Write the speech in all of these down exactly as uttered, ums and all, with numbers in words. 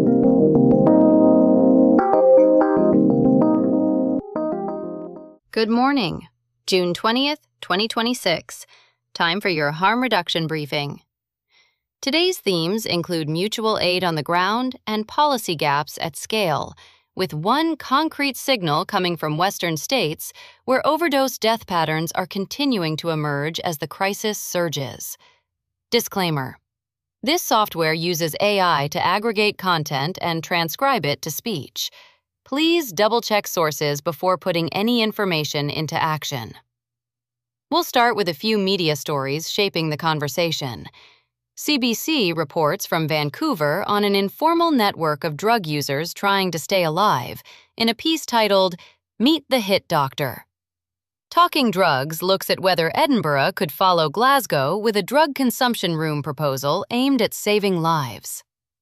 Good morning, June twentieth, twenty twenty-six. Time for your harm reduction briefing. Today's themes include mutual aid on the ground and policy gaps at scale, with one concrete signal coming from Western states where overdose death patterns are continuing to emerge as the crisis surges. Disclaimer: this software uses A I to aggregate content and transcribe it to speech. Please double-check sources before putting any information into action. We'll start with a few media stories shaping the conversation. C B C reports from Vancouver on an informal network of drug users trying to stay alive in a piece titled, "Meet the Hit Doctor." Talking Drugs looks at whether Edinburgh could follow Glasgow with a drug consumption room proposal aimed at saving lives.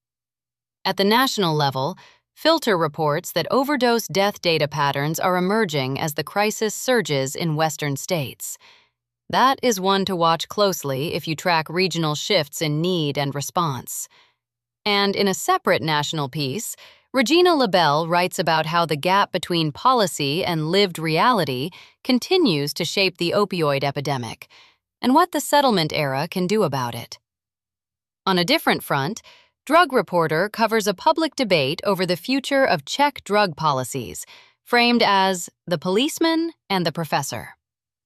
At the national level, Filter reports that overdose death data patterns are emerging as the crisis surges in Western states. That is one to watch closely if you track regional shifts in need and response. And in a separate national piece, Regina Labelle writes about how the gap between policy and lived reality continues to shape the opioid epidemic, and what the settlement era can do about it. On a different front, Drug Reporter covers a public debate over the future of Czech drug policies, framed as The Policeman and the Professor.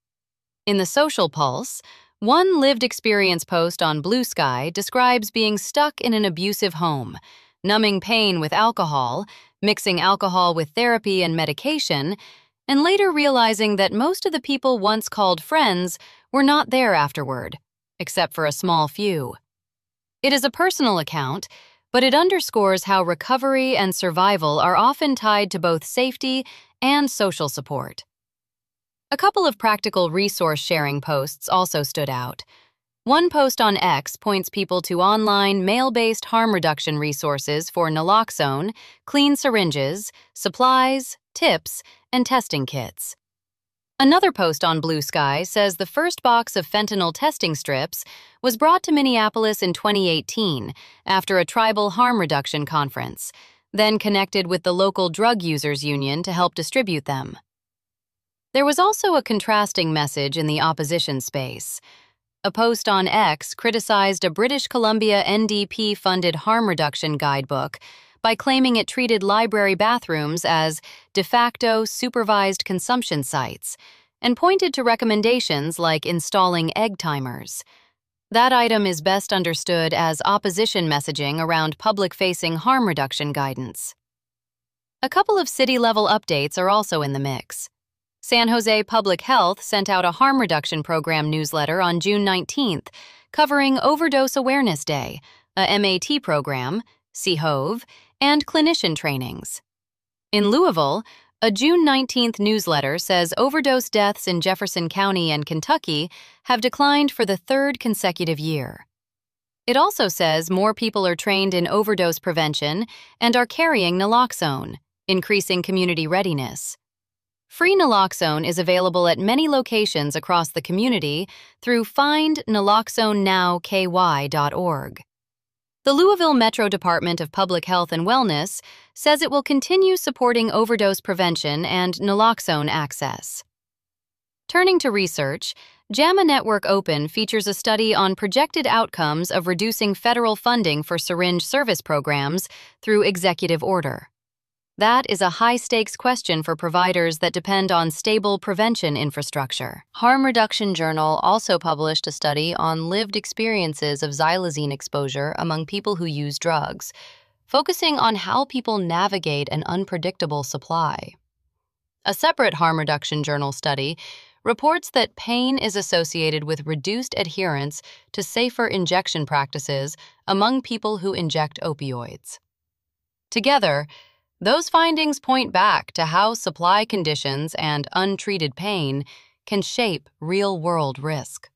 In the Social Pulse, one lived experience post on Blue Sky describes being stuck in an abusive home, numbing pain with alcohol, mixing alcohol with therapy and medication, and later realizing that most of the people once called friends were not there afterward, except for a small few. It is a personal account, but it underscores how recovery and survival are often tied to both safety and social support. A couple of practical resource-sharing posts also stood out. One post on X points people to online, mail-based harm reduction resources for naloxone, clean syringes, supplies, tips, and testing kits. Another post on Blue Sky says the first box of fentanyl testing strips was brought to Minneapolis in twenty eighteen after a tribal harm reduction conference, then connected with the local drug users union to help distribute them. There was also a contrasting message in the opposition space. A post on X criticized a British Columbia N D P-funded harm reduction guidebook by claiming it treated library bathrooms as de facto supervised consumption sites and pointed to recommendations like installing egg timers. That item is best understood as opposition messaging around public-facing harm reduction guidance. A couple of city-level updates are also in the mix. San Jose Public Health sent out a harm reduction program newsletter on June nineteenth covering Overdose Awareness Day, a M A T program, C H O V, and clinician trainings. In Louisville, a June nineteenth newsletter says overdose deaths in Jefferson County and Kentucky have declined for the third consecutive year. It also says more people are trained in overdose prevention and are carrying naloxone, increasing community readiness. Free naloxone is available at many locations across the community through find naloxone now K Y dot org. The Louisville Metro Department of Public Health and Wellness says it will continue supporting overdose prevention and naloxone access. Turning to research, JAMA Network Open features a study on projected outcomes of reducing federal funding for syringe service programs through executive order. That is a high-stakes question for providers that depend on stable prevention infrastructure. Harm Reduction Journal also published a study on lived experiences of xylazine exposure among people who use drugs, focusing on how people navigate an unpredictable supply. A separate Harm Reduction Journal study reports that pain is associated with reduced adherence to safer injection practices among people who inject opioids. Together, those findings point back to how supply conditions and untreated pain can shape real-world risk.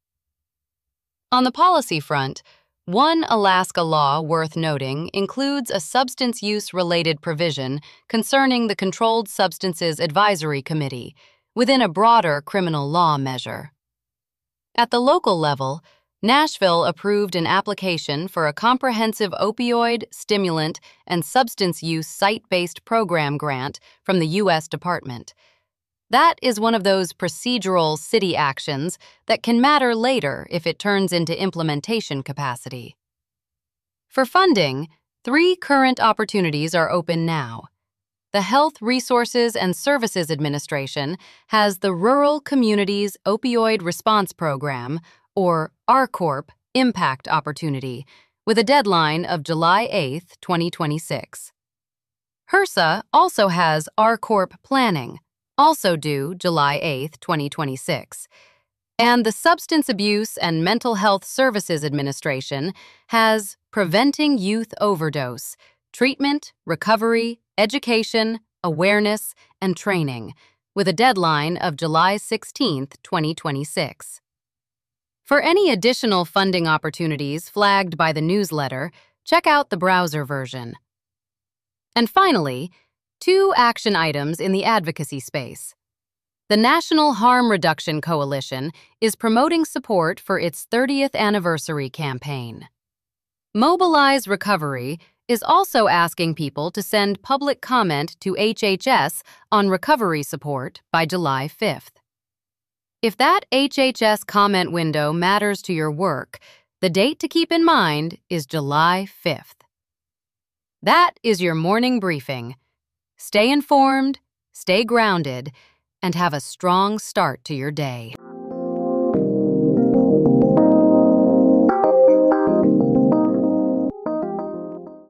On the policy front, one Alaska law worth noting includes a substance use-related provision concerning the Controlled Substances Advisory Committee within a broader criminal law measure. At the local level, Nashville approved an application for a comprehensive opioid, stimulant, and substance use site-based program grant from the U S Department. That is one of those procedural city actions that can matter later if it turns into implementation capacity. For funding, three current opportunities are open now. The Health Resources and Services Administration has the Rural Communities Opioid Response Program, or R CORP, Impact Opportunity, with a deadline of July eighth, twenty twenty-six. HRSA also has R CORP Planning, also due July eighth, twenty twenty-six. And the Substance Abuse and Mental Health Services Administration has Preventing Youth Overdose, Treatment, Recovery, Education, Awareness, and Training, with a deadline of July sixteenth, twenty twenty-six. For any additional funding opportunities flagged by the newsletter, check out the browser version. And finally, two action items in the advocacy space. The National Harm Reduction Coalition is promoting support for its thirtieth anniversary campaign. Mobilize Recovery is also asking people to send public comment to H H S on recovery support by July fifth. If that H H S comment window matters to your work, the date to keep in mind is July fifth. That is your morning briefing. Stay informed, stay grounded, and have a strong start to your day.